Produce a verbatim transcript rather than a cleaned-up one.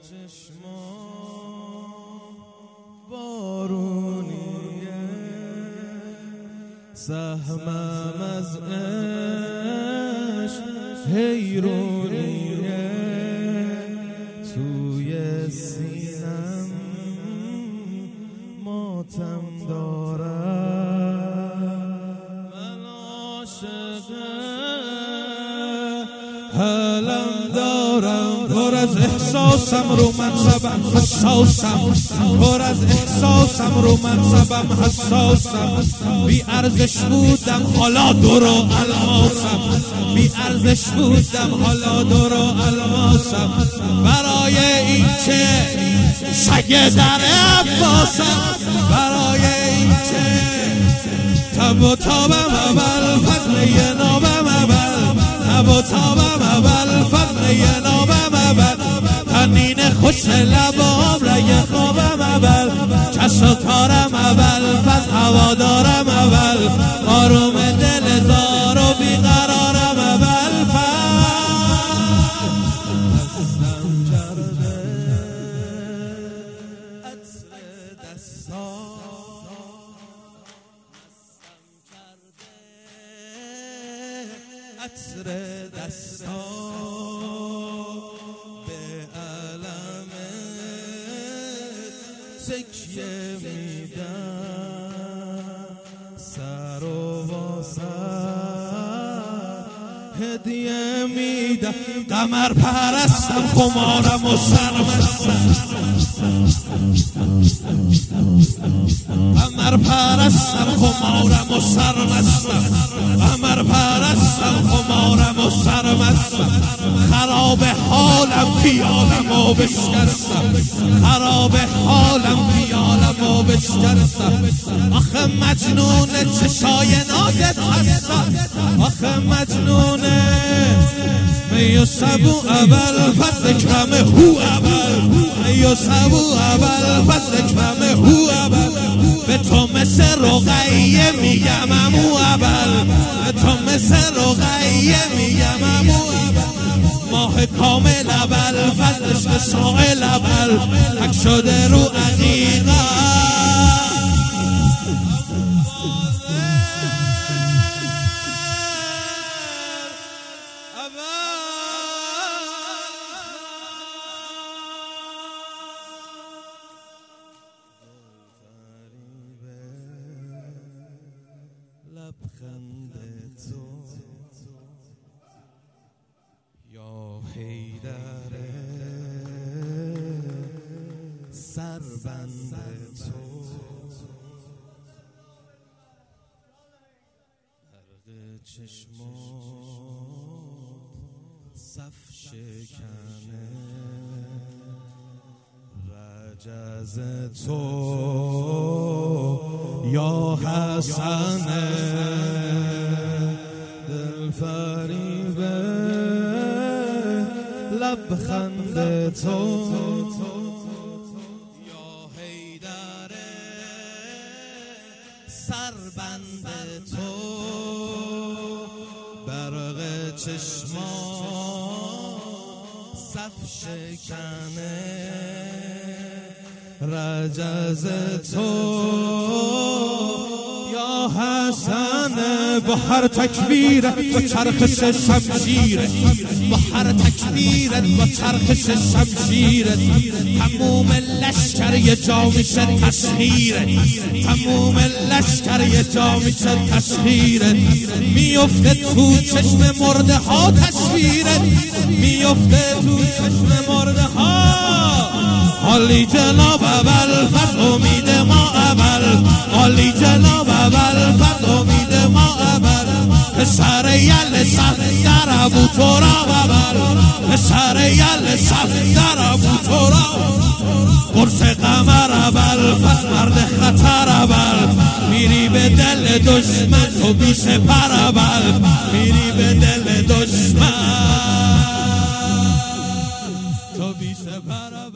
چشمان بارونیه سهمم از عشق حیرونیه توی سینم ماتم دارم من عاشقه حالم دارم پر از احساسم رو منصبم حساسم پر از احساسم رو منصبم حساسم بی ارزش بودم حالا دور و الماسم بی ارزش بودم حالا دور و الماسم برای این که سگ در عباسم برای این که تب و تابم اول فضل نابم اول تب و تابم اول فضل نابم اول تنین خوش لبام رگ خوابم اول کس و کارم اول فضل هوادارم اول آروم دل زار و بیقرارم اول فضلم کرده عطر دستان عطر دستان به علمت تکیه میدم سر و واسر هدیه میدم قمر پرستم خمارم و سرمستم قمر پرستم خمارم و سرمستم قمر پرستم خمارم و سرمستم خراب حالم پیالم و بشکستم خراب حالم پیالم و بشکستم آخه مجنون چشای نازت هستم آخه مجنون می و سبو اول فضل کرم هو اول می و سبو اول فضل کرم هو اول به تو مثل رقیه میگم امو اول به تو مثل رقیه میگم امو اول ماه کامل اول فضلش به سائل اول حک شده رو عقیقه لبخند تو یا حیدر سربند تو برق چشمات صف شکنه رجز تو یا حسن دل فریبه لبخند تو یا حیدر سربند تو برق چشمان صف شکنه رجز تو یا حسن با هر تکبیرت با چرخش شمشیرت با هر تکبیرت با چرخش شمشیرت تموم لشکر یه جا میشه تسخیرت تموم لشکر یه جا میشه تسخیرت میفته تو چشم مرده ها تصویرت میفته تو چشم مرده ها عالی جناب اول فضل امید ما اول عالی جناب اول فضل امید ما اول پسر یل صف در ابو تراب اول پسر یل صف در ابو تراب قرص قمر اول فضل مرد خطر اول میری به دل دشمن تو بی سپر اول میری به دل دشمن تو بی سپر اول